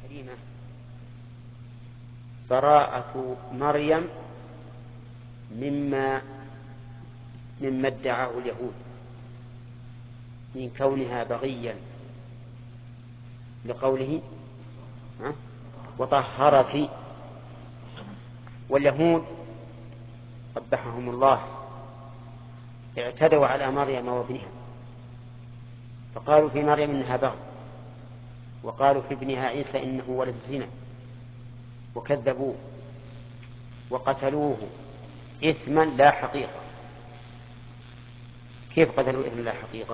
الكريمة براءة مريم مما ادعاه اليهود من كونها بغيا، لقوله وطهرك. واليهود قبحهم الله اعتدوا على مريم وابنها، فقالوا في مريم إنها بغي، وقالوا في ابنها عيسى إنه ولد الزنا، وكذبوه وقتلوه إثما لا حقيقة. كيف قتلوا إثما لا حقيقة؟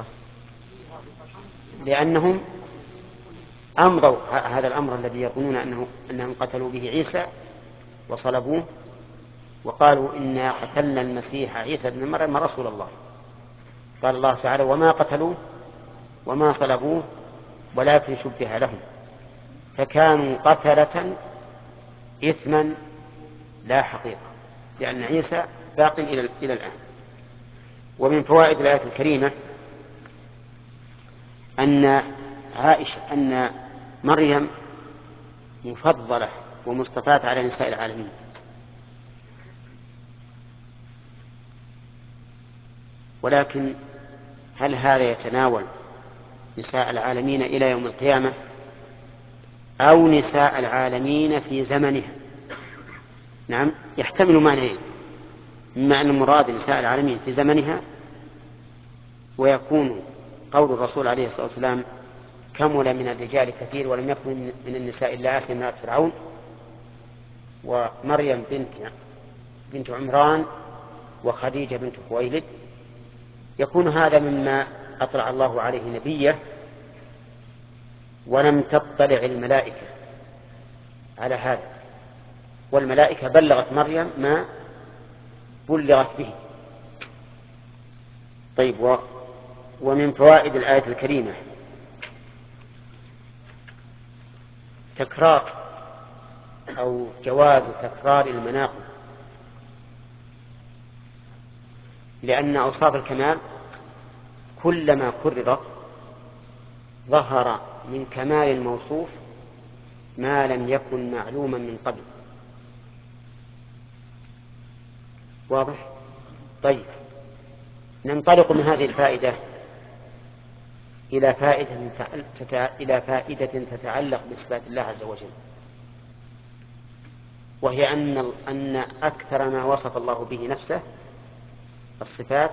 لأنهم أمضوا هذا الأمر الذي يظنون أنهم قتلوا به عيسى وصلبوه، وقالوا إنا قتلنا المسيح عيسى بن مريم رسول الله. قال الله تعالى وما قتلوه وما صلبوه ولكن شبه لهم، فكانوا قتلة إثما لا حقيقة، لأن عيسى باق إلى الآن. ومن فوائد الآية الكريمة أن مريم مفضلة ومصطفاة على نساء العالمين، ولكن هل هذا يتناول نساء العالمين إلى يوم القيامة أو نساء العالمين في زمنها؟ نعم، يحتمل معنيين، مما أن المراد نساء العالمين في زمنها، ويكون قول الرسول عليه الصلاة والسلام كمل من الرجال كثير ولم يكن من النساء إلا آسيا امرأة فرعون ومريم بنت عمران وخديجة بنت خويلد، يكون هذا مما أطلع الله عليه نبيه ولم تطلع الملائكة على هذا، والملائكة بلغت مريم ما بلغت به. طيب، ومن فوائد الآية الكريمة تكرار أو جواز تكرار المناقب، لأن أوصاف الكمال كلما كررت ظهر من كمال الموصوف ما لم يكن معلوما من قبل. واضح؟ طيب، ننطلق من هذه الفائدة إلى فائدة تتعلق بصفات الله عز وجل، وهي أن أكثر ما وصف الله به نفسه الصفات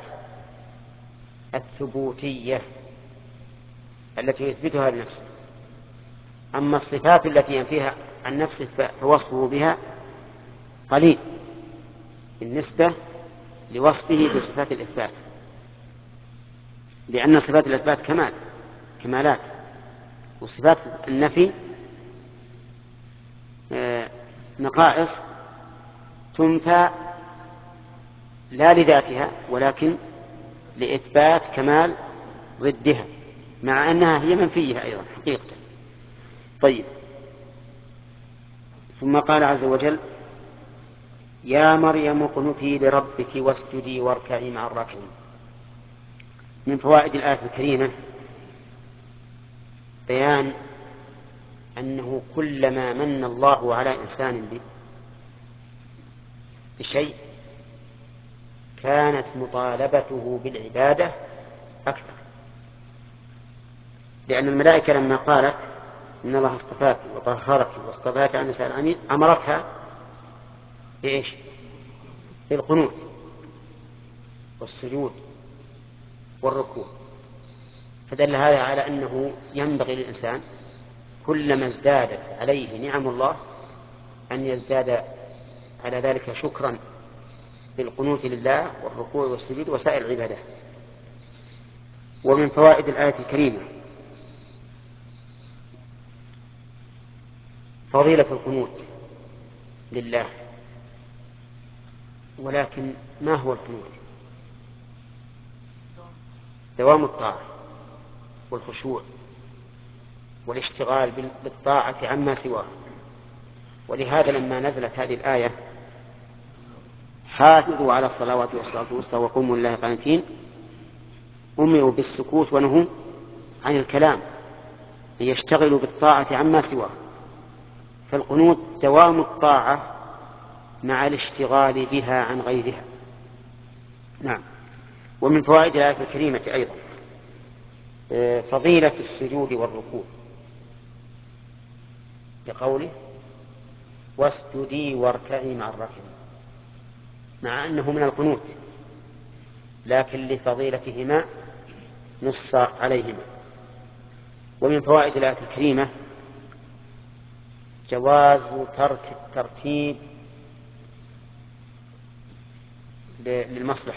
الثبوتية التي يثبتها لنفسه، أما الصفات التي ينفيها عن نفسه فوصفه بها قليل بالنسبة لوصفه بصفات الإثبات، لأن صفات الإثبات كمالات، وصفات النفي نقائص تنفى لا لذاتها ولكن لإثبات كمال ضدها، مع أنها هي منفية أيضا حقيقة. طيب، ثم قال عز وجل يا مريم اقنتي لربك واسجدي واركعي مع الراكعين. من فوائد الآية الكريمة بيان أنه كلما من الله على إنسان بشيء كانت مطالبته بالعبادة أكثر، لأن الملائكة لما قالت إن الله اصطفاك وطهرك واصطفاك عن نساء العالمين أمرتها بإيش؟ بالقنوت والسجود والركوع، فدل هذا على أنه ينبغي للإنسان كلما ازدادت عليه نعم الله أن يزداد على ذلك شكرا بالقنوت لله والركوع والسجود وسائر العبادات. ومن فوائد الآية الكريمة فضيلة القنوت لله. ولكن ما هو القنوت؟ دوام الطاعة والخشوع والاشتغال بالطاعة عما سواه. ولهذا لما نزلت هذه الآية حافظوا على الصلوات والصلاة الوسطى وقوموا لله قانتين، أمروا بالسكوت ونهوا عن الكلام ليشتغلوا بالطاعة عما سواه. فالقنوت دوام الطاعة مع الاشتغال بها عن غيرها. نعم. ومن فوائد الآية الكريمة أيضا فضيلة السجود والركوع، لقوله واسجدي واركعي مع الراكعين، مع أنه من القنوت لكن لفضيلتهما نص عليهما. ومن فوائد الآية الكريمة جواز ترك الترتيب للمصلحة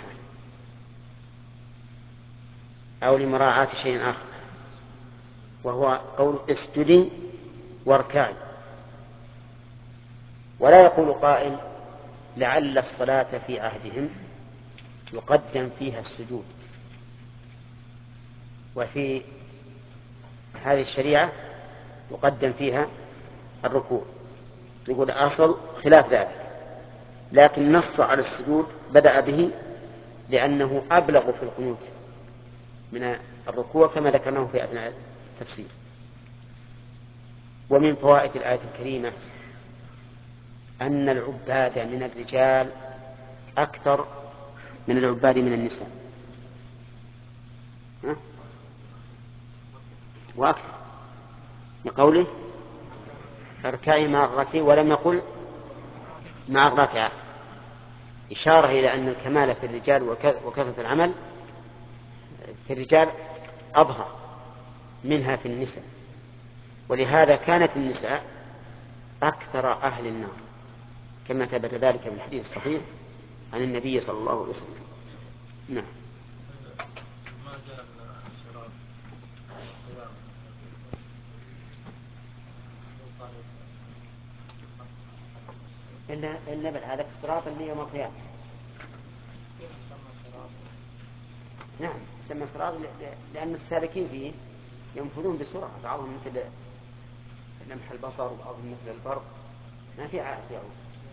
أو لمراعاة شيء آخر، وهو قول اسجدي واركعي. ولا يقول قائل لعل الصلاة في عهدهم يقدم فيها السجود، وفي هذه الشريعة يقدم فيها الركوع، يقول أصل خلاف ذلك، لكن نص على السجود بدأ به لأنه أبلغ في القنوت من الركوع كما ذكرناه في أثناء التفسير. ومن فوائد الآية الكريمة أن العباد من الرجال أكثر من العباد من النساء، وأكثر، لقوله اركعي مع الراكعين ولم يقل مع الراكعات، إشارة إلى أن الكمال في الرجال وكثرة العمل في الرجال أظهر منها في النساء، ولهذا كانت النساء أكثر أهل النار كما ثبت ذلك في الحديث الصحيح عن النبي صلى الله عليه وسلم. نعم. إلا هذا الصراط اللي يوم القيامة. نعم يسمى صراط لأن السالكين فيه ينفذون بسرعة، بعضهم مثل لمح البصر وبعضهم مثل البرق، ما في عائق يعود.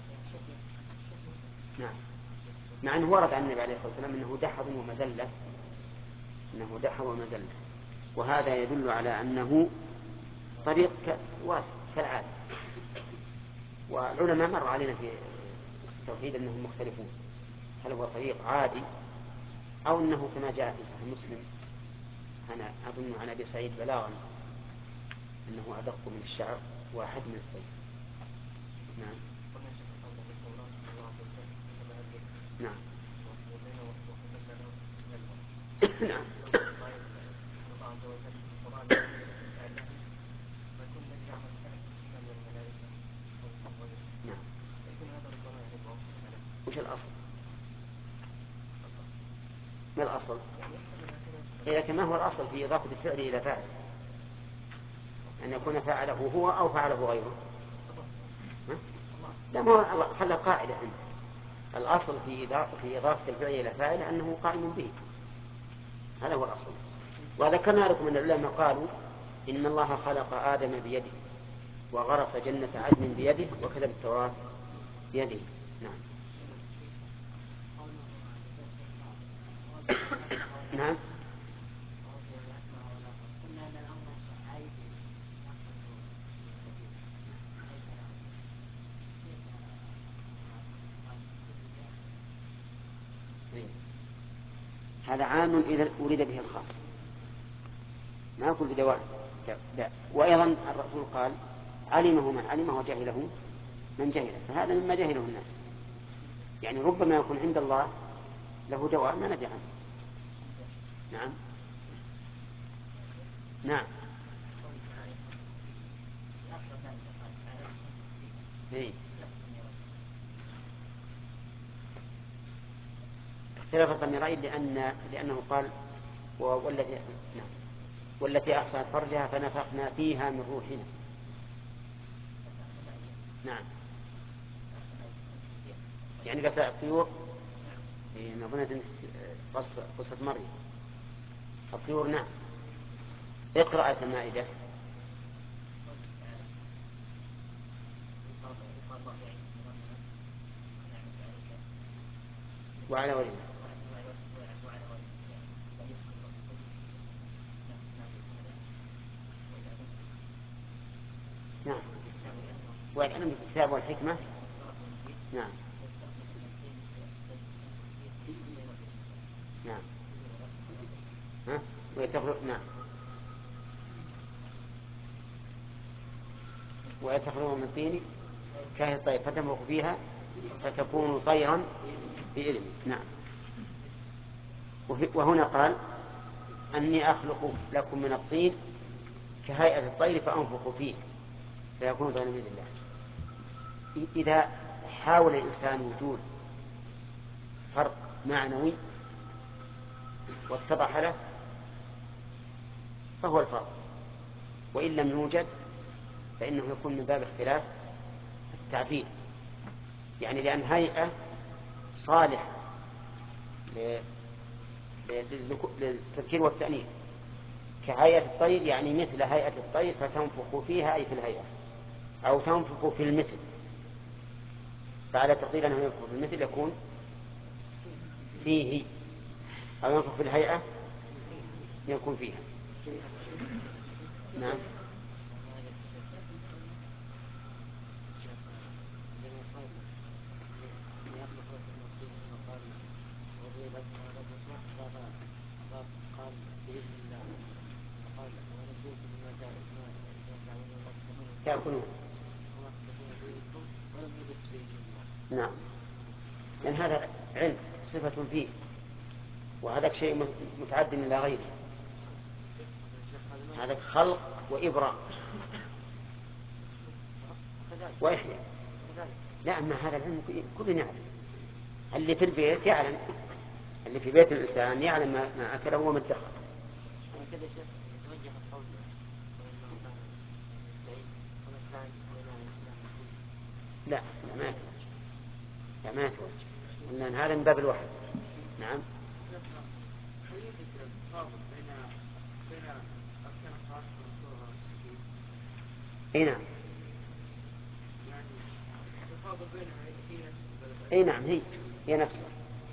نعم. مع أنه ورد عن النبي عليه الصلاة والسلام أنه دحض ومذلة، أنه دحض ومذلة، وهذا يدل على أنه طريق واسع كالعادة. والعلماء مر علينا في التوحيد أنهم مختلفون، هل هو طريق عادي أو أنه كما جاء في صحيح مسلم أنا أظن عن أبي سعيد بلاغا أنه أدق من الشعر وأحد من السيف. نعم. نعم. نعم. نعم. وش الأصل؟ ما الأصل؟ لكن ما هو الأصل في إضافة الفعل إلى فاعل؟ أن يكون فاعله هو أو فعله غيره؟ لا، ما هو خلى قاعدة عنده. الأصل في إضافة الفعل إلى فاعل أنه قائم به، هذا هو الأصل. وذكرنا لكم أن العلماء قالوا إن الله خلق آدم بيده وغرس جنة عدن بيده وكتب التوراة بيده. نعم. نعم. هذا عام إذا أريد به الخاص، ما أقول بدوام. لا. وأيضا الرسول قال علمه من علمه وجهله من جهله، فهذا مما جهله الناس. يعني ربما يكون عند الله له دوام ما ندري عنه. نعم. نعم. إيه. اختلف الضميرين لأنه قال والتي نعم والتي أحصنت فرجها فنفخنا فيها من روحنا. نعم. يعني قصة الطيور. إيه، ما ظننت قصة مريم. الطيور. نعم. اقرأ آية المائدة. وعلى وجهه. نعم. ويعلم بالكتاب والحكمة. نعم نعم. ها؟ نعم. ويتخلون من الطين كهيئة الطير فتنفخ فيها فتكون طيرا بإذنه. نعم. وهنا قال أني أخلق لكم من الطين كهيئة الطير فأنفخ فيه فيكون طيرا بإذن الله. إذا حاول الإنسان وجود فرق معنوي واتضح له فهو الفرق، وإن لم يوجد فإنه يكون من باب اختلاف التعبير، يعني لأن هيئة صالحة للتذكير والتأنيث كهيئة الطير، يعني مثل هيئة الطير فتنفخ فيها أي في الهيئة، أو تنفخ في المثل، فعلى تقدير أنه ينفخ في المثل يكون فيه، أو ينفخ في الهيئة يكون فيها. نعم. يأكلون. نعم، لأن هذا علم صفة فيه، وهذا شيء متعد إلى غيره، هذا خلق وإبراء وإحياء. لا، أما هذا العلم كل يعلم، اللي في البيت يعلم، اللي في بيت الإنسان يعلم ما أكله وما ادخر. لا ما يتوجه، لا ما يتوجه، لأن هذا من باب الوحي. نعم. اي نعم. اي نعم، هي نفسها.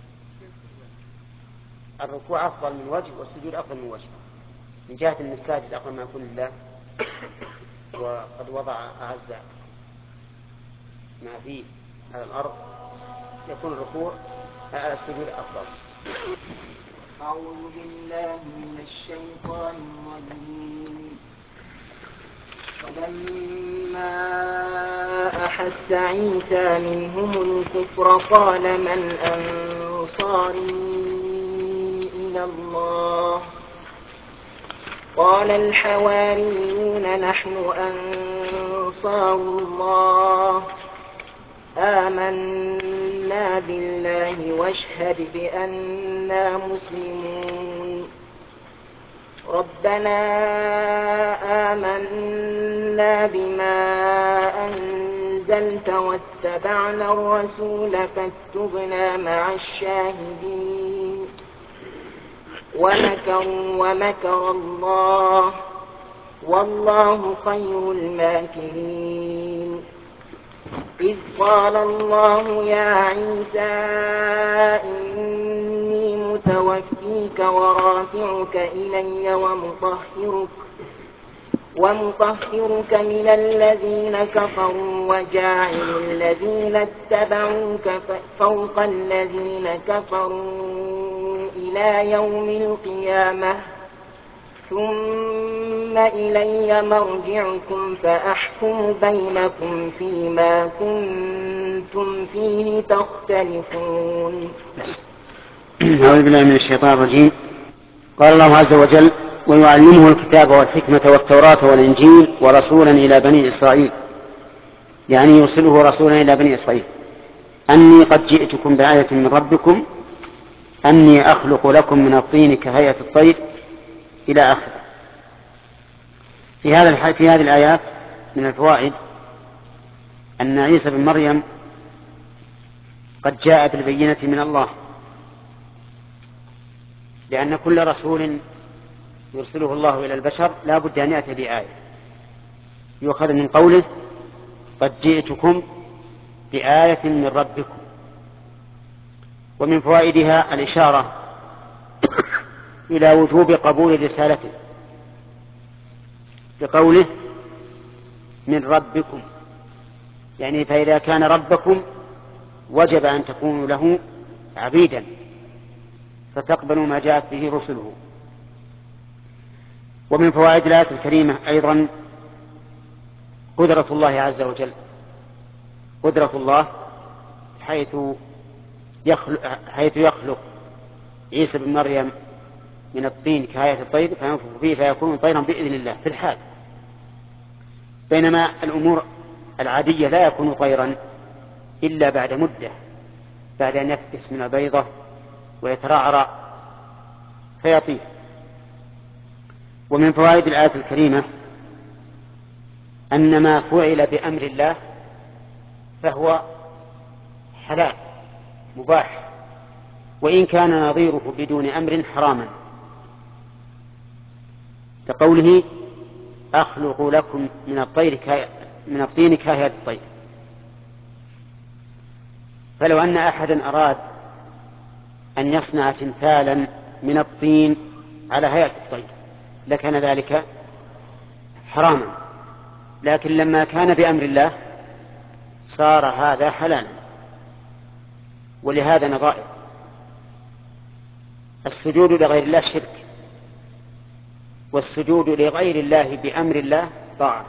الركوع أفضل من وجه والسجود أفضل من وجه، من جهة أن الساجد أقرب ما يكون لله، وقد وضع أعز ما فيه على الأرض، يكون الركوع على السجود أفضل. أعوذ بالله من الشيطان الرجيم. فلما أحس عيسى منهم الكفر قال من أنصاري إلى الله؟ قال الحواريون نحن أنصار الله، آمنا بالله واشهد بأننا مسلمون. ربنا آمنا بما أنزلت واتبعنا الرسول فاكتبنا مع الشاهدين. ومكر الله والله خير الماكرين. إذ قال الله يا عيسى إني متوفيك ورافعك إلي ومطهرك من الذين كفروا وجاعل الذين اتبعوك فوق الذين كفروا إلى يوم القيامة، ثم إلي مرجعكم فأحكم بينكم فيما كنتم فيه تختلفون. أعوذ بالله من الشيطان الرجيم. قال الله عز وجل ويعلمه الكتاب والحكمة والتوراة والإنجيل ورسولا إلى بني إسرائيل، يعني يرسله رسولا إلى بني إسرائيل، أني قد جئتكم بآية من ربكم أني أخلق لكم من الطين كهيئة الطير إلى آخره. في هذه الآيات من الفوائد أن عيسى بن مريم قد جاء بالبينة من الله، لأن كل رسول يرسله الله إلى البشر لا بد أن يأتي بآية، يؤخذ من قوله قد جئتكم بآية من ربكم. ومن فوائدها الإشارة إلى وجوب قبول رسالته بقوله من ربكم، يعني فإذا كان ربكم وجب أن تكونوا له عبيدا فتقبلوا ما جاءت به رسله. ومن فوائد الآية الكريمة أيضا قدرة الله عز وجل، قدرة الله حيث يخلق عيسى بن مريم من الطين كهيئة الطير فينفخ فيه فيكون طيرا بإذن الله في الحال، بينما الأمور العادية لا يكون طيرا إلا بعد مدة، بعد أن يفكس من البيضة ويترعرع فيطير. ومن فوائد الآية الكريمة أن ما فعل بأمر الله فهو حلال مباح، وإن كان نظيره بدون أمر حراما، كقوله أخلق لكم من الطين كهيئة الطير. فلو أن أحدا أراد أن يصنع تمثالا من الطين على هيئة الطير لكان ذلك حراما، لكن لما كان بأمر الله صار هذا حلالا. ولهذا نظائر السجود لغير الله شرك، والسجود لغير الله بأمر الله طاعة.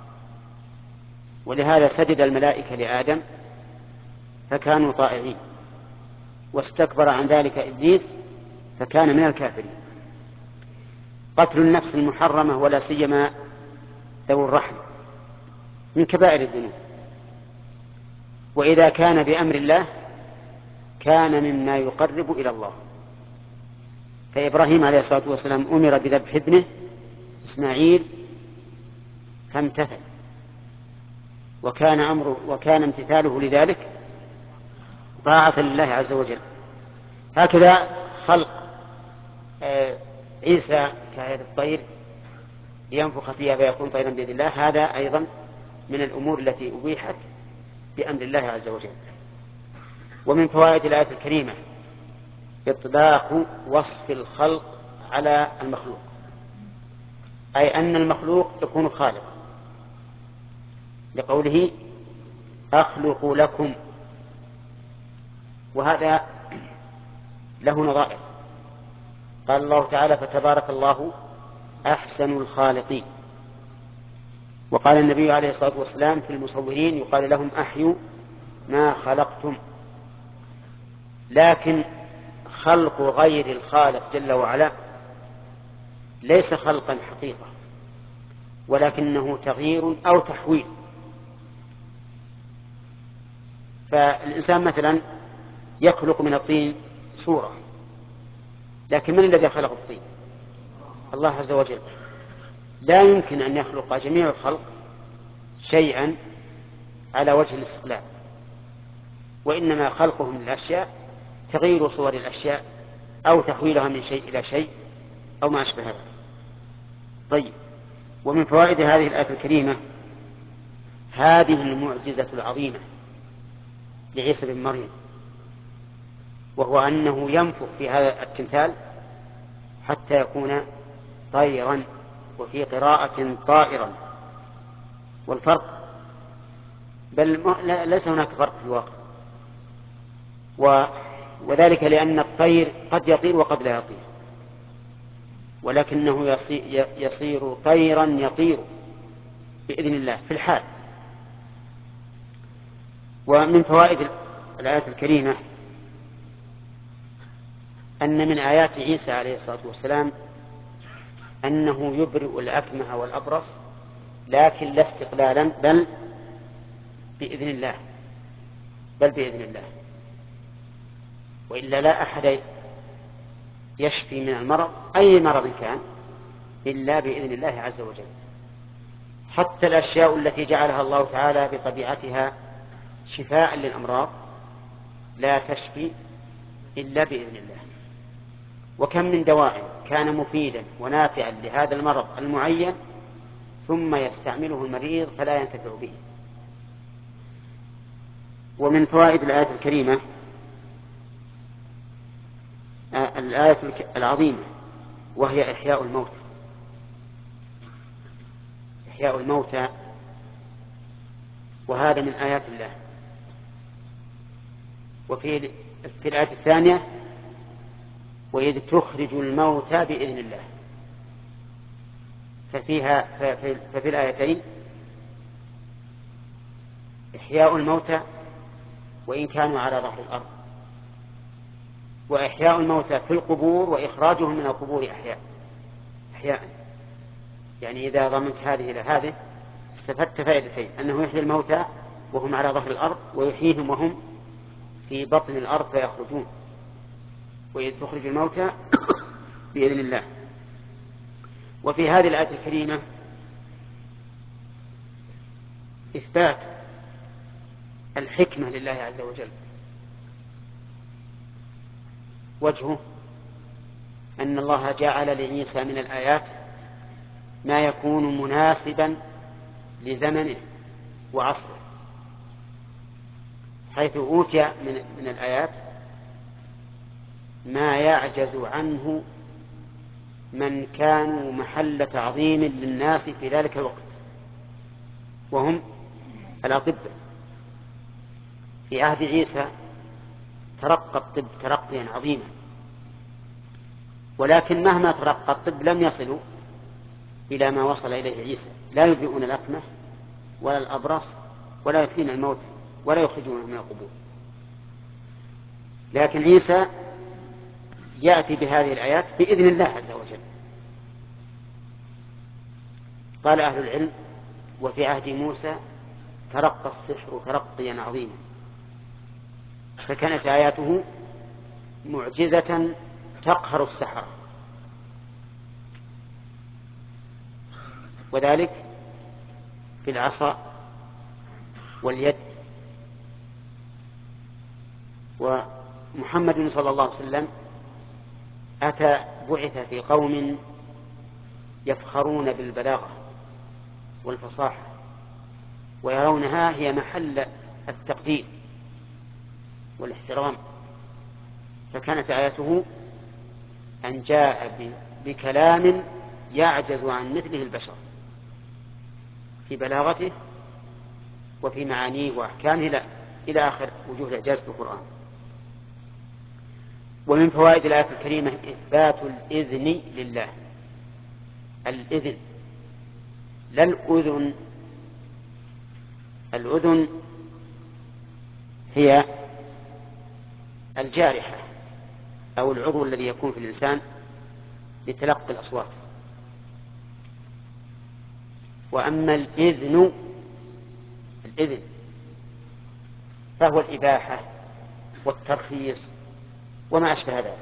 ولهذا سجد الملائكة لآدم فكانوا طائعين، واستكبر عن ذلك إبليس فكان من الكافرين. قتل النفس المحرمة ولا سيما ذوي الرحم من كبائر الذنوب، وإذا كان بأمر الله كان مما يقرب إلى الله. فإبراهيم عليه الصلاة والسلام أمر بذبح ابنه إسماعيل فامتثل، وكان امتثاله لذلك طاعة لله عز وجل. هكذا خلق عيسى كهيئة الطير لينفخ فيها فيكون طيرا بإذن الله، هذا أيضا من الأمور التي أبيحت بأمر الله عز وجل. ومن فوائد الآية الكريمة إطلاق وصف الخلق على المخلوق، أي أن المخلوق يكون خالقا، لقوله أخلق لكم، وهذا له نظائر. قال الله تعالى فتبارك الله أحسن الخالقين. وقال النبي عليه الصلاة والسلام في المصورين يقال لهم أحيوا ما خلقتم. لكن خلق غير الخالق جل وعلا ليس خلقا حقيقة، ولكنه تغيير أو تحويل. فالإنسان مثلا يخلق من الطين صورة، لكن من الذي خلق الطين؟ الله عز وجل. لا يمكن أن يخلق جميع الخلق شيئا على وجه الاستقلال، وإنما خلقهم للأشياء تغيير صور الأشياء أو تحويلها من شيء إلى شيء أو ما أشبه ذلك. طيب، ومن فوائد هذه الآية الكريمة هذه المعجزة العظيمة لعيسى بن مريم، وهو أنه ينفخ في هذا التمثال حتى يكون طيرا، وفي قراءة طائرا. والفرق ليس هناك فرق في الواقع، وذلك لأن الطير قد يطير وقد لا يطير، ولكنه يصير طيرا يطير بإذن الله في الحال. ومن فوائد الآية الكريمة أن من آيات عيسى عليه الصلاة والسلام أنه يبرئ الأكمه والأبرص، لكن لا استقلالا بل بإذن الله، وإلا لا أحد يشفي من المرض أي مرض كان إلا بإذن الله عز وجل. حتى الأشياء التي جعلها الله تعالى بطبيعتها شفاء للأمراض لا تشفي إلا بإذن الله. وكم من دواء كان مفيدا ونافعا لهذا المرض المعين ثم يستعمله المريض فلا ينتفع به. ومن فوائد الآية الكريمة الآية العظيمة وهي إحياء وهذا من آيات الله. وفي الآية الثانية وإذ تخرج الموتى بإذن الله. ففي الآيتين إحياء الموتى وإن كانوا على ظهر الأرض، وإحياء الموتى في القبور وإخراجهم من القبور أحياء. يعني إذا ضمنت هذه إلى هذه استفدت فائدتين: أنه يحيي الموتى وهم على ظهر الأرض، ويحييهم وهم في بطن الأرض فيخرجون. وإذ تخرج الموتى بإذن الله. وفي هذه الآية الكريمة إثبات الحكمة لله عز وجل. وجهه أن الله جعل لعيسى من الآيات ما يكون مناسبا لزمنه وعصره، حيث أوتي من الآيات ما يعجز عنه من كانوا محل تعظيم للناس في ذلك الوقت، وهم الأطباء. في عهد عيسى ترقى الطب ترقيا عظيما، ولكن مهما ترقى الطب لم يصلوا إلى ما وصل إليه عيسى. لا يبرئون الأكمه ولا الأبرص ولا يحيون الموت ولا يخرجونهم من القبور. لكن عيسى يأتي بهذه الآيات بإذن الله عز وجل. قال أهل العلم: وفي عهد موسى ترقى السحر ترقيا عظيما، فكانت آياته معجزة تقهر السحرة. وذلك في العصا واليد. ومحمد صلى الله عليه وسلم بعث في قوم يفخرون بالبلاغة والفصاحة ويرونها هي محل التقدير والاحترام، فكانت آياته أن جاء بكلام يعجز عن مثله البشر في بلاغته وفي معانيه وأحكامه إلى آخر وجوه الإعجاز في القرآن. ومن فوائد الآية الكريمة إثبات الإذن لله. الإذن لا الأذن. الأذن هي الجارحة أو العضو الذي يكون في الإنسان لتلقي الأصوات. وأما الإذن فهو الإباحة والترخيص وما أشبه ذلك.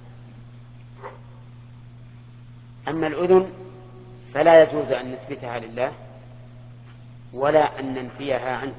أما الأذن فلا يجوز أن نثبتها لله ولا أن ننفيها عنه،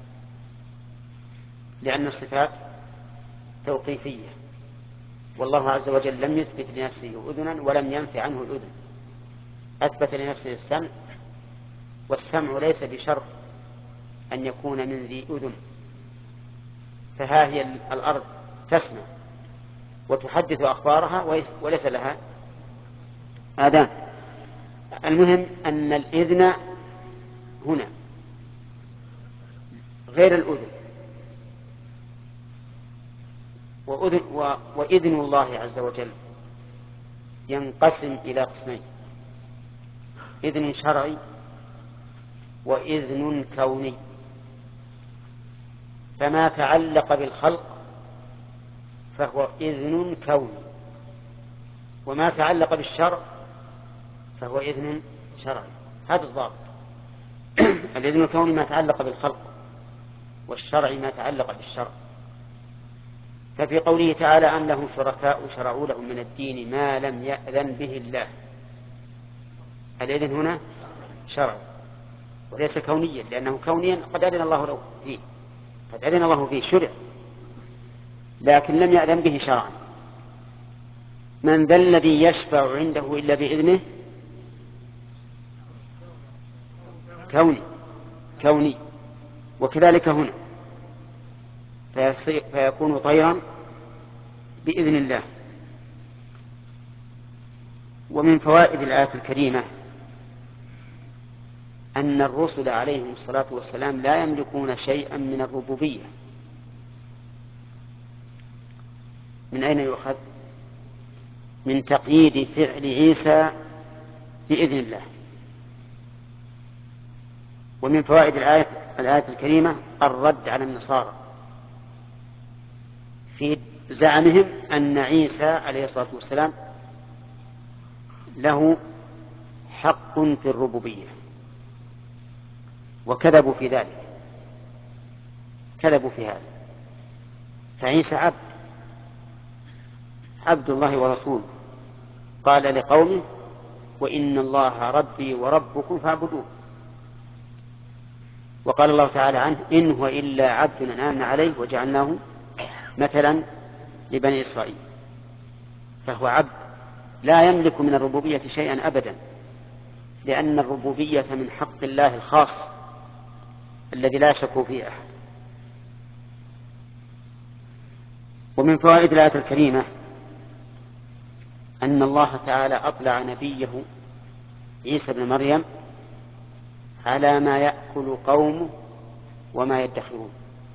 لأن الصفات توقيفية، والله عز وجل لم يثبت لنفسه أذنا ولم ينفي عنه الأذن. أثبت لنفسه السمع، والسمع ليس بشرط أن يكون من ذي أذن. فها هي الأرض تسمع وتحدث أخبارها وليس لها آذان. المهم أن الإذن هنا غير الأذن. وإذن الله عز وجل ينقسم إلى قسمين: إذن شرعي وإذن كوني. فما تعلق بالخلق فهو إذن كوني، وما تعلق بالشرع فهو إذن شرعي. هذا الضابط. الإذن الكوني ما تعلق بالخلق، والشرع ما تعلق بالشرع. ففي قوله تعالى: أم لهم شركاء شرعوا لهم من الدين ما لم يأذن به الله. الإذن هنا شرعي وليس كونيا، لأنه كونيا قد أذن الله له فيه، قد أذن الله فيه شرع، لكن لم يأذن به شرعا. من ذا الذي يشفع عنده إلا بإذنه؟ كوني. وكذلك هنا فيكون طيرا بإذن الله. ومن فوائد الآية الكريمة أن الرسل عليهم الصلاة والسلام لا يملكون شيئا من الربوبية. من أين يؤخذ؟ من تقييد فعل عيسى بإذن الله. ومن فوائد الآية الكريمة الرد على النصارى في زعمهم أن عيسى عليه الصلاة والسلام له حق في الربوبية، وكذبوا في ذلك، كذبوا في هذا. فعيسى عبد الله ورسوله، قال لقومه وإن الله ربي وربكم فاعبدوه. وقال الله تعالى عنه إن هو إلا عبد أنعمنا عليه وجعلناه مثلا لبني إسرائيل. فهو عبد لا يملك من الربوبية شيئا أبدا، لأن الربوبية من حق الله الخاص الذي لا يشك فيه أحد. ومن فوائد الآية الكريمة أن الله تعالى أطلع نبيه عيسى بن مريم على ما يأكل قومه وما يدخرون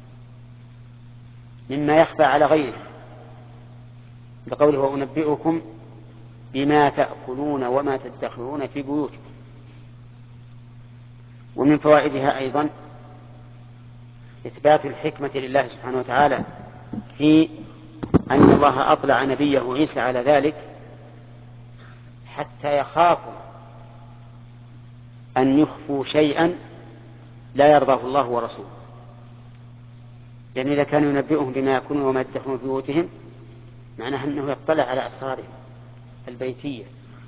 مما يخفى على غيره، بقوله وأنبئكم بما تأكلون وما تدخرون في بيوتكم. ومن فوائدها أيضا إثبات الحكمة لله سبحانه وتعالى في أن الله أطلع نبيه عيسى على ذلك حتى يخافوا أن يخفوا شيئا لا يرضاه الله ورسوله. يعني إذا كانوا ينبئهم بما يكونون وما يدخرون في بيوتهم معناه أنه يطلع على أسرارهم البيتية،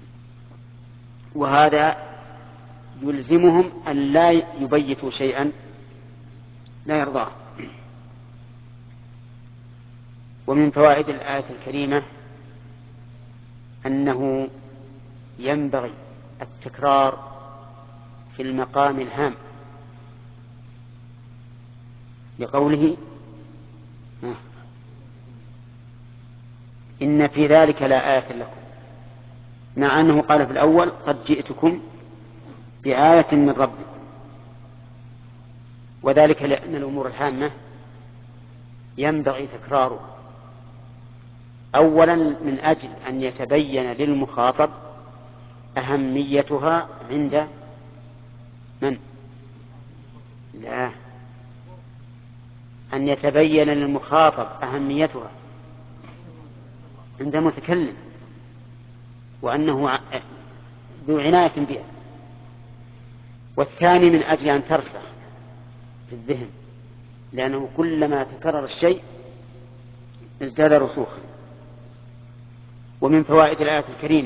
وهذا يلزمهم أن لا يبيتوا شيئا لا يرضاه. ومن فوائد الآية الكريمة أنه ينبغي التكرار في المقام الهام، لقوله إن في ذلك لا آية لكم، مع أنه قال في الأول قد جئتكم بآية من ربكم، وذلك لأن الأمور الهامة ينبغي تكرارها أولا من أجل أن يتبين للمخاطب أهميتها عند من؟ لا، أن يتبين للمخاطب أهميتها عند المتكلم، وأنه ذو عناية بها. والثاني من أجل أن ترسخ في الذهن، لأنه كلما تكرر الشيء ازداد رسوخا. ومن فوائد الآية الكريمة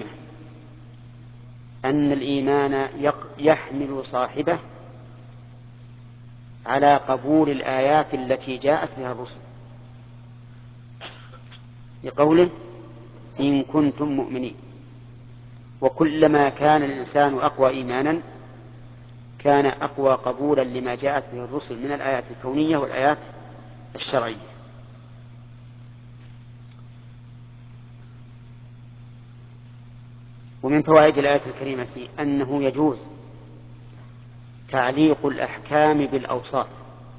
أن الإيمان يحمل صاحبه على قبول الآيات التي جاءت بها الرسل، لقوله إن كنتم مؤمنين. وكلما كان الإنسان أقوى إيمانا كان أقوى قبولا لما جاءت به الرسل من الآيات الكونية والآيات الشرعية. ومن فوائد الآية الكريمة أنه يجوز تعليق الأحكام بالأوصاف،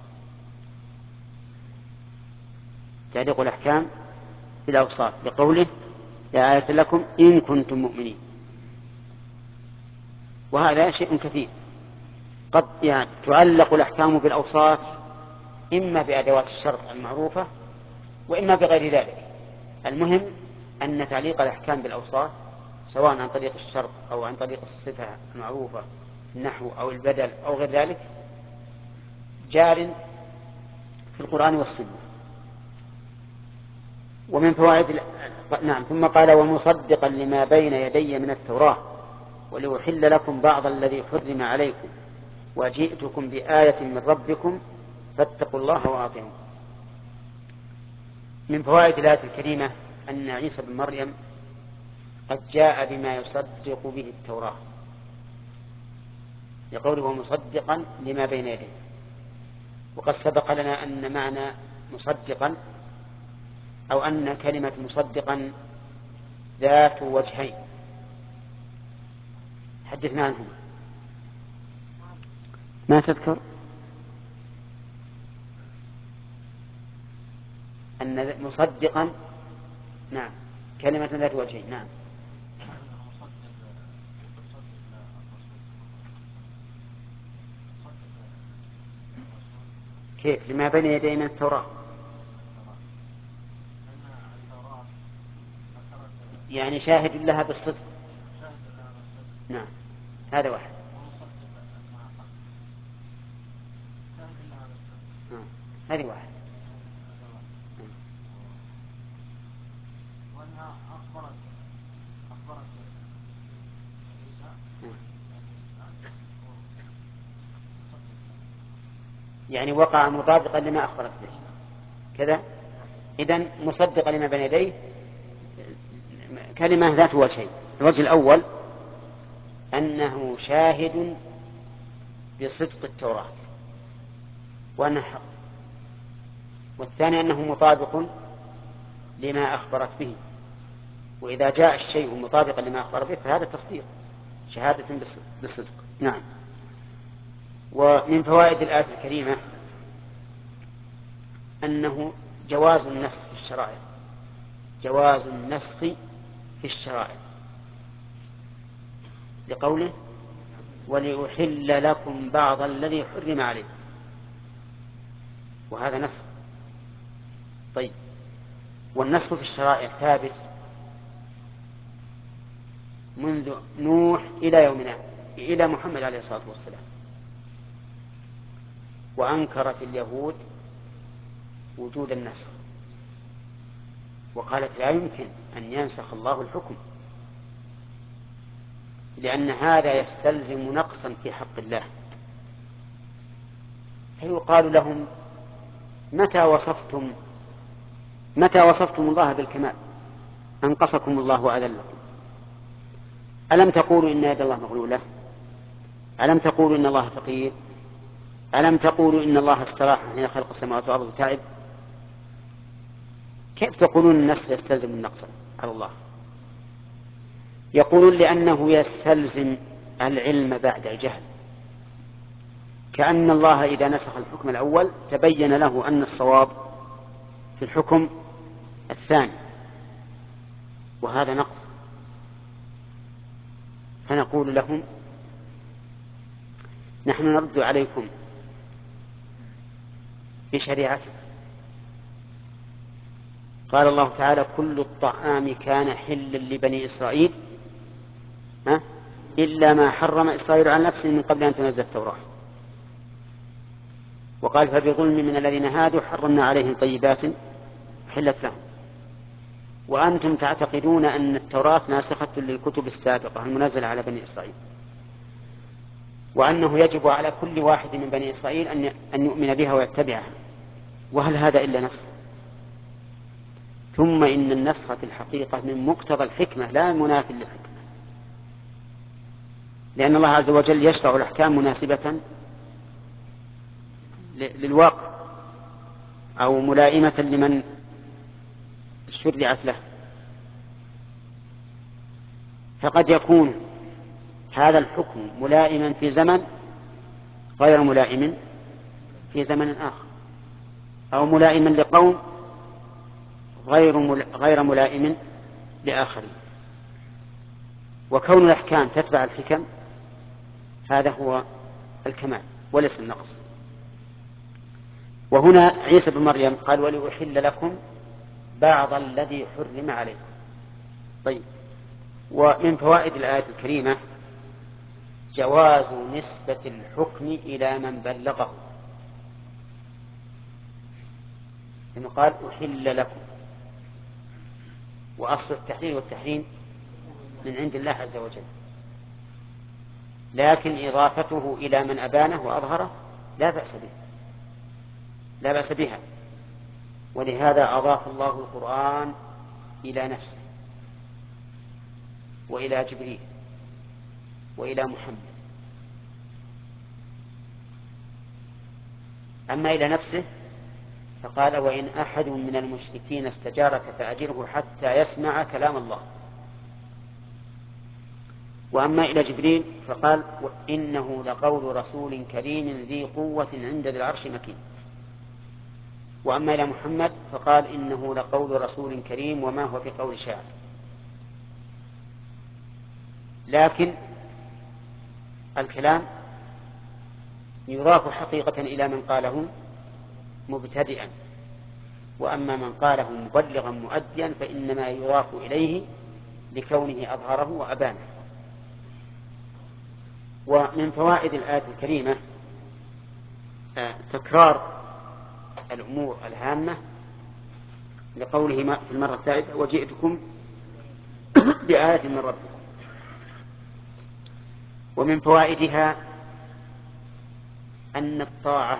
تعليق الأحكام بالأوصاف، لقوله يا آية لكم إن كنتم مؤمنين. وهذا شيء كثير، قد يعني تعلق الأحكام بالأوصاف إما بأدوات الشرط المعروفة وإما بغير ذلك. المهم أن تعليق الأحكام بالأوصاف سواء عن طريق الشرط أو عن طريق الصفة المعروفة النحو أو البدل أو غير ذلك جار في القرآن والسنة. ومن فوائد نعم. ثم قال ومصدقا لما بين يدي من التوراة ولأحل لكم بعض الذي حرم عليكم وجئتكم بآية من ربكم فاتقوا الله وأطيعون. من فوائد الآية الكريمة أن عيسى بن مريم قد جاء بما يصدق به التوراة، لقوله مصدقا لما بين يديه. وقد سبق لنا أن معنى مصدقا أو أن كلمة مصدقا ذات وجهين حدثنا عنهما. ما تذكر أن مصدقا، نعم، كلمة ذات وجهين، نعم. كيف لما بين يدينا التوراة؟ يعني شاهد لها بالصدق، نعم، هذا واحد. هذه واحد. يعني وقع مطابقا لما أخبرت به كذا. إذن مصدقا لما بين يديه كلمة ذات وجهين. الوجه الأول أنه شاهد بصدق التوراة وأنه حق، والثاني أنه مطابق لما أخبرت به، وإذا جاء الشيء مطابقا لما أخبر به فهذا تصديق، شهادة بالصدق. نعم. ومن فوائد الآية الكريمة أنه جواز النسخ في الشرائع، جواز النسخ في الشرائع، لقوله ولأحل لكم بعض الذي حرم عليكم، وهذا نسخ. طيب، والنسخ في الشرائع ثابت منذ نوح إلى يومنا، إلى محمد عليه الصلاة والسلام. وأنكرت اليهود وجود النسخ وقالت لا يمكن أن ينسخ الله الحكم، لأن هذا يستلزم نقصا في حق الله. فيقال لهم متى وصفتم الله بالكمال أنقصكم الله وأذلكم؟ ألم تقولوا إن يد الله مغلولة؟ ألم تقولوا إن الله فقير؟ ألم تقولوا إن الله استراح حين خلق السماوات والأرض تعب؟ كيف تقولون النسخ يستلزم النقص على الله؟ يقولون لأنه يستلزم العلم بعد الجهل، كأن الله إذا نسخ الحكم الأول تبين له أن الصواب في الحكم الثاني، وهذا نقص. فنقول لهم نحن نرد عليكم بشريعته. قال الله تعالى كل الطعام كان حلا لبني إسرائيل إلا ما حرم إسرائيل على نفسه من قبل أن تنزل التوراة. وقال فبظلم من الذين هادوا حرمنا عليهم طيبات حلت لهم. وأنتم تعتقدون أن التوراة ناسخة للكتب السابقة المنزلة على بني إسرائيل، وأنه يجب على كل واحد من بني إسرائيل أن يؤمن بها ويتبعها، وهل هذا إلا نسخ؟ ثم إن النسخ في الحقيقة من مقتضى الحكمة لا منافي للحكمة، لأن الله عز وجل يشرع الأحكام مناسبة للواقع أو ملائمة لمن شرعت له. فقد يكون هذا الحكم ملائما في زمن غير ملائم في زمن آخر، أو ملائما لقوم غير ملائم لآخرين. وكون الأحكام تتبع الحكم هذا هو الكمال وليس النقص. وهنا عيسى بن مريم قال ولأحل لكم بعض الذي حرم عليكم. طيب، ومن فوائد الآية الكريمة جواز نسبة الحكم إلى من بلغه، لأنه قال أحل لكم، وأصل التحليل والتحريم من عند الله عز وجل، لكن إضافته إلى من أبانه وأظهره لا بأس بها. ولهذا أضاف الله القرآن إلى نفسه وإلى جبريل وإلى محمد. أما إلى نفسه فقال وإن أحد من المشركين استجارك فأجره حتى يسمع كلام الله. وأما إلى جبريل فقال إنه لقول رسول كريم ذي قوة عند ذي العرش مكين. وأما إلى محمد فقال إنه لقول رسول كريم وما هو بقول شاعر. لكن الكلام يضاف حقيقة إلى من قاله مبتدئا، وأما من قاله مبلغا مؤديا فإنما يضاف إليه لكونه أظهره وأبانه. ومن فوائد الآية الكريمة تكرار الأمور الهامة لقوله في المرة الثالثة وجئتكم بآية من ربكم. ومن فوائدها أن الطاعة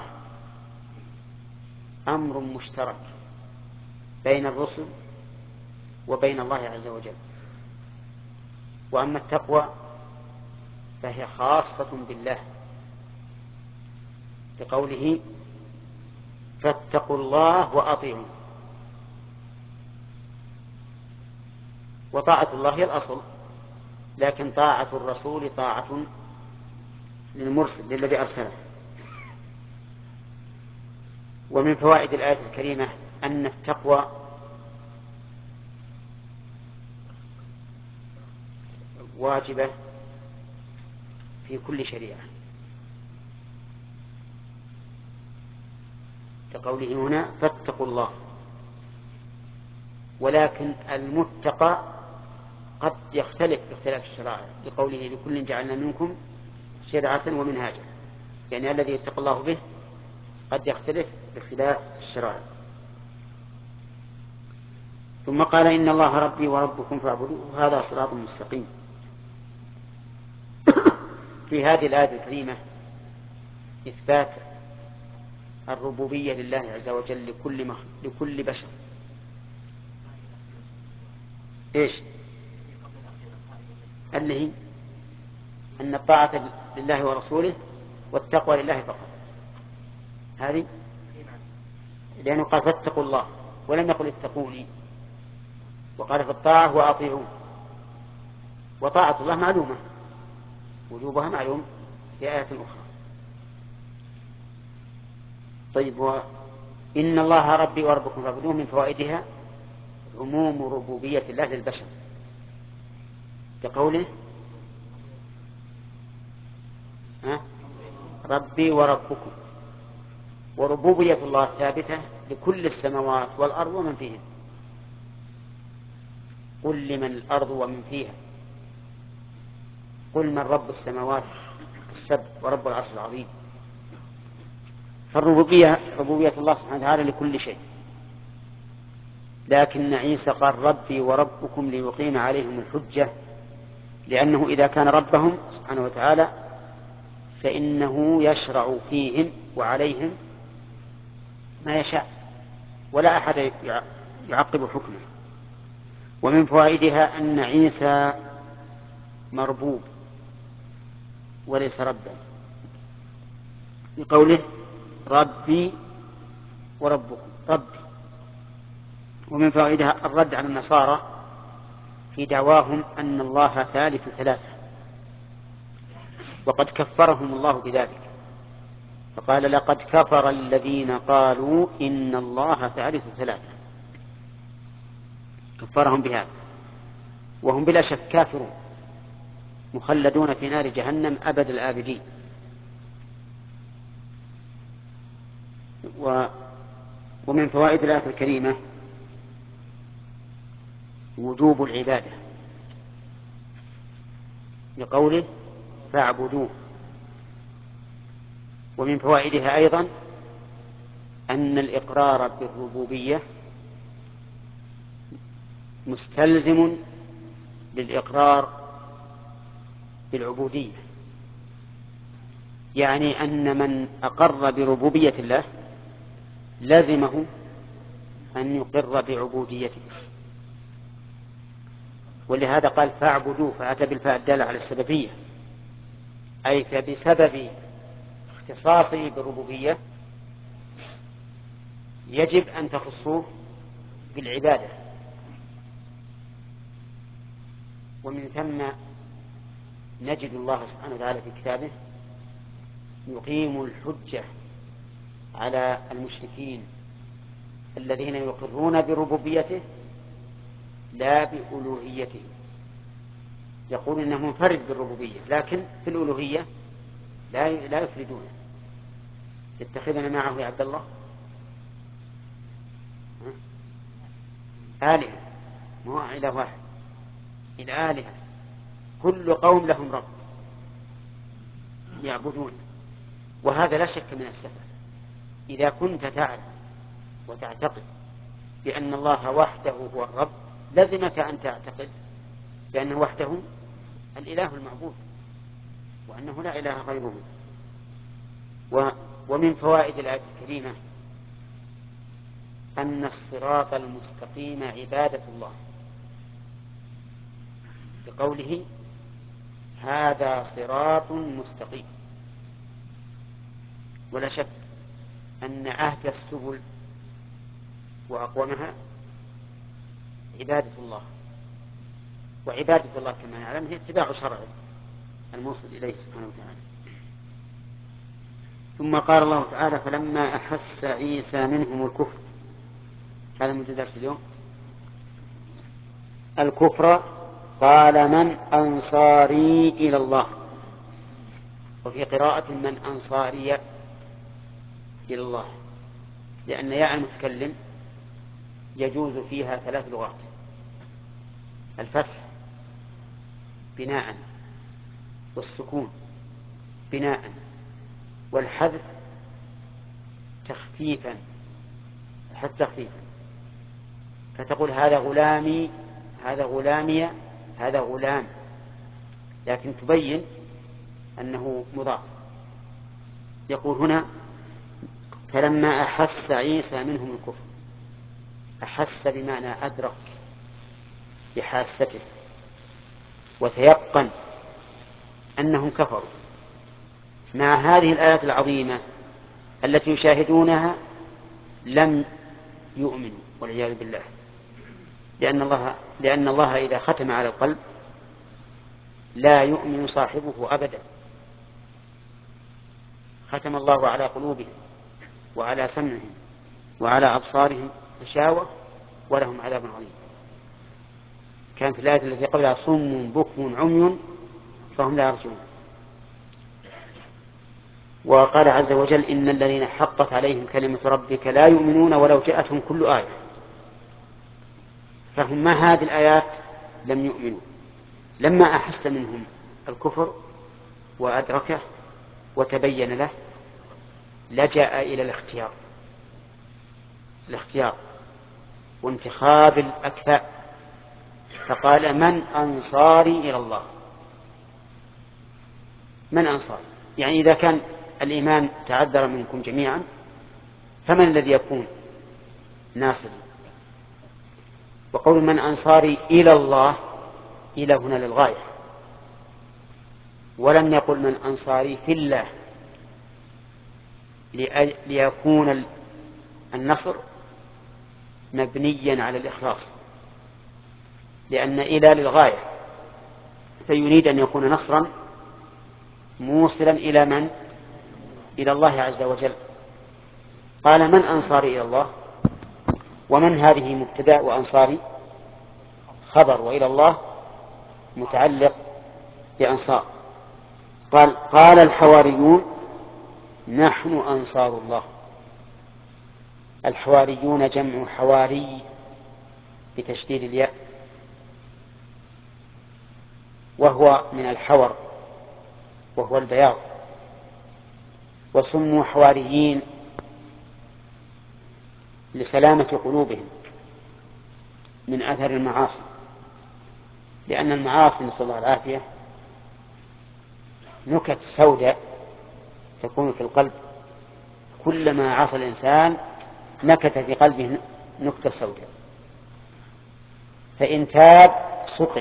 أمر مشترك بين الرسل وبين الله عز وجل، وأما التقوى فهي خاصة بالله بقوله فاتقوا الله وأطيعوا. وطاعة الله هي الأصل، لكن طاعة الرسول طاعة للمرسل للذي أرسله. ومن فوائد الآية الكريمة أن التقوى واجبة في كل شريعة، كقوله هنا فاتقوا الله. ولكن المتقى قد يختلف باختلاف الشرائع، لقوله لكل جعلنا منكم شرعة ومنهاجا، يعني الذي يتقى الله به قد يختلف باختلاف الشرائع. ثم قال إن الله ربي وربكم فاعبدوه هذا صراط مستقيم. في هذه الآية الكريمة إثبات الربوبية لله عز وجل لكل بشر. إيش؟ اللي هي أن الطاعة لله ورسوله والتقوى لله فقط. هذه لأنه قال فاتقوا الله ولم يقل اتقوني، وقال في الطاعة وأطيعوا. وطاعة الله معلومة وجوبها معلوم في آية أخرى. طيب، وإن الله ربي وربكم فاعبدوه من فوائدها عموم ربوبية الله للبشر كقوله ربي وربكم. وربوبية الله ثابتة لكل السماوات والأرض ومن فيهن. قل لمن الأرض ومن فيها قل من رب السماوات السبع ورب العرش العظيم. فالربوبية ربوبية الله سبحانه وتعالى لكل شيء، لكن عيسى قال ربي وربكم ليقيم عليهم الحجة، لأنه إذا كان ربهم سبحانه وتعالى فإنه يشرع فيهم وعليهم ما يشاء ولا أحد يعقب حكمه. ومن فوائدها أن عيسى مربوب وليس ربا، بقوله ربي وربكم ربي. ومن فوائدها الرد على النصارى في دعواهم أن الله ثالث ثلاثة، وقد كفرهم الله بذلك فقال لقد كفر الذين قالوا إن الله ثالث ثلاثة. كفرهم بهذا، وهم بلا شك كافرون مخلدون في نار جهنم أبد الآبدين. ومن فوائد الآية الكريمة وجوب العبادة لقوله فاعبدوه. ومن فوائدها أيضا أن الإقرار بالربوبية مستلزم للإقرار بالعبودية، يعني أن من أقر بربوبية الله لازمه أن يقر بعبوديته. ولهذا قال فاعبدوه، فأتى بالفاء الدالة على السببية، أي فبسبب اختصاصه بالربوبية يجب أن تخصوه بالعبادة. ومن ثم نجد الله سبحانه وتعالى في كتابه يقيم الحجة على المشركين الذين يقرون بربوبيته لا بألوهيته. يقول إنه منفرد بالربوبية لكن في الألوهية لا يفردونه. يتخذنا معه يا عبد الله آلهة، مو إله واحد، الآلهة كل قوم لهم رب يعبدون. وهذا لا شك من السفه. إذا كنت تعلم وتعتقد بأن الله وحده هو الرب لزمك أن تعتقد بأنه وحده الإله المعبود وأنه لا إله غيره. ومن فوائد الآية الكريمة أن الصراط المستقيم عبادة الله، بقوله هذا صراط مستقيم. ولا شك أن أهدى السبل وأقومها عبادة الله، وعبادة الله كما نعلم هي اتباع شرعه الموصل إليه سبحانه وتعالى. ثم قال الله تعالى فلما أحس عيسى منهم الكفر، هذا من درس اليوم، الكفر قال من أنصاري إلى الله، وفي قراءة من أنصاري إلى الله، لأن ياء المتكلم يجوز فيها 3 لغات: الفتح بناء، والسكون بناء، والحذف تخفيفا، فتقول هذا غلامي، هذا غلامي، هذا غلام، لكن تبين أنه مضاف. يقول هنا فلما أحس عيسى منهم الكفر، أحس بمعنى أدرك بحاسته وتيقن أنهم كفروا مع هذه الآيات العظيمة التي يشاهدونها لم يؤمنوا والعياذ بالله، لأن الله إذا ختم على القلب لا يؤمن صاحبه أبدا. ختم الله على قلوبهم وعلى سمعهم وعلى أبصارهم غشاوة ولهم عذاب عظيم. كان في الآية التي قبلها صم بكم عمي فهم لا يرجعون. وقال عز وجل إن الذين حقت عليهم كلمة ربك لا يؤمنون ولو جاءتهم كل آية. فهم ما هذه الآيات لم يؤمنوا. لما أحس منهم الكفر وأدركه وتبين له لجأ إلى الاختيار وانتخاب الأكفاء، فقال من أنصاري إلى الله. من أنصاري يعني إذا كان الإيمان تعذر منكم جميعا فمن الذي يكون ناصري؟ وقول من أنصاري إلى الله، إلى هنا للغاية، ولم يقل من أنصاري في الله، ليكون النصر مبنيا على الإخلاص، لأن إلى للغاية، فيريد أن يكون نصرا موصلا إلى من؟ إلى الله عز وجل. قال من أنصاري إلى الله، ومن هذه مبتدأ وأنصاري خبر، وإلى الله متعلق بأنصار. قال الحواريون نحن أنصار الله. الحواريون جمع حواري بتشديد الياء، وهو من الحور وهو البياض، وسموا حواريين لسلامة قلوبهم من أثر المعاصي، لأن المعاصي نسأل الله العافية نكت سوداء تكون في القلب، كلما عصى الإنسان نكت في قلبه نكتة سوداء، فإن تاب سقط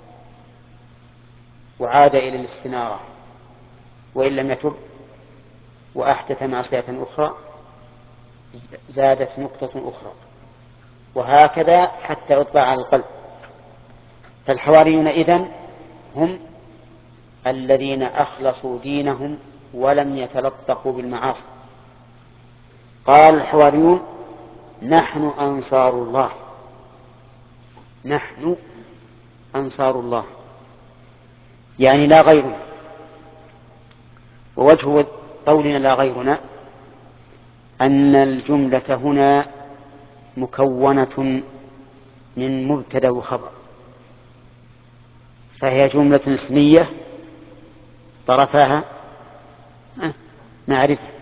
وعاد إلى الاستنارة، وإن لم يتب وأحدث معصية أخرى زادت نقطة أخرى، وهكذا حتى يطبع على القلب. فالحواريون إذن هم الذين أخلصوا دينهم ولم يتلطخوا بالمعاصي. قال الحواريون نحن أنصار الله، نحن أنصار الله، يعني لا غيرنا. ووجه قولنا لا غيرنا أن الجملة هنا مكونة من مبتدأ وخبر، فهي جملة اسمية طرفها معرفة،